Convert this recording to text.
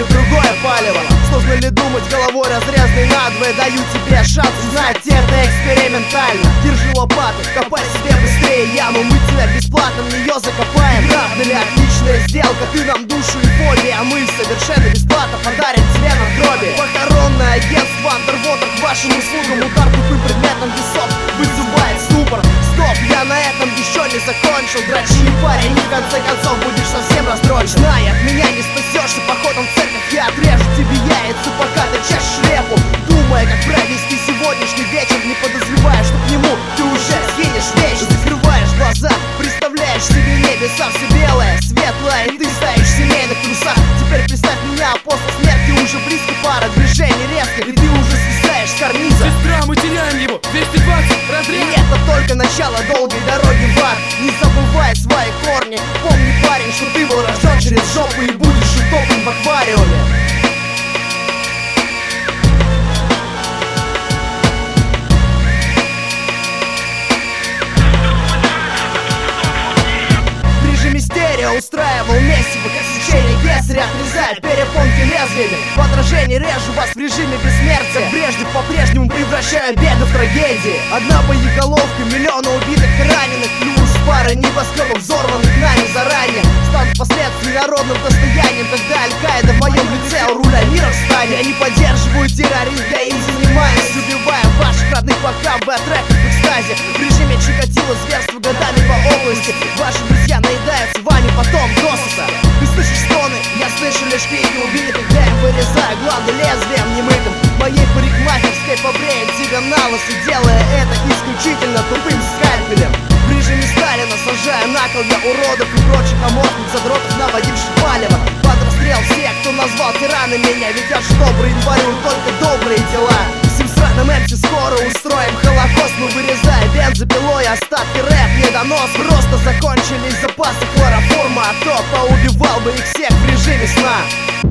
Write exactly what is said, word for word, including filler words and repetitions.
другое палево. Сложно ли думать головой разрезанной надвое? Даю тебе шанс узнать это экспериментально. Держи лопату, копай себе быстрее яму. Мы тебя бесплатно в нее закопаем. Правда ли отличная сделка? Ты нам душу и фобии, а мы совершенно бесплатно подарим тебе на дроби. Похоронное агентство Underwater к вашим услугам. Удар тупым предметом весов вызывает ступор. Стоп, я на этом еще не закончил. Дрочи, парень, и в конце концов будешь совсем расстроен. Знай, от меня не спасешься походом в церковь. Я отрежу тебе яйца, пока ты чешешь репу. Думая, как провести сегодняшний вечер, не подозревая, что к нему ты уже скинешь вещь. Закрываешь глаза, представляешь себе небеса, все белое, светлое, и ты стоишь в семейных трусах. Теперь представь меня, а после смерти уже близко, пара движений резких, и ты уже свисаешь с карниза. Сестра, мы теряем его, двести двадцать, разрез. И это только начало долгой дороги в ад. Не забывай свои корни. Помни, парень, что ты был рожден через жопу и будешь утоплен в аквариуме. Мистерия устраивал месиво, как сечение кесаря отрезает перепонки лезвиями. В отражении режу вас в режиме бессмертия. Как прежде по-прежнему превращая беды в трагедии. Одна боеголовка, миллионы убитых и раненых, плюс пара небоскребов, взорванных нами заранее, станут впоследствии народным достоянием, когда Аль-Каида в моем лице у руля мира встанет. Я не поддерживаю терроризм, я им занимаюсь, убивая ваших родных, пока вы от треков в экстазе. В режиме Чикатило зверство годами по области. Ваши друзья наедаются вами потом досыта. Ты слышишь стоны, я слышу лишь крики убитых, когда я вырезаю гланды лезвием немытым. Моей парикмахерской побреем тебя на лос, и делая это исключительно тупым скальпелем. В режиме Сталина сажая на кол я уродов и прочих аморфных задротов, наводивших палево. Под расстрел всех, кто назвал тираны меня, ведь я ж добрый, творю только добрые дела. Всем сраным эмси скоро устроим холокост. Мы вырезая бензопилой остатки рэп недонос. Просто закончились запасы хлороформа, а то поубивал бы их всех в режиме сна.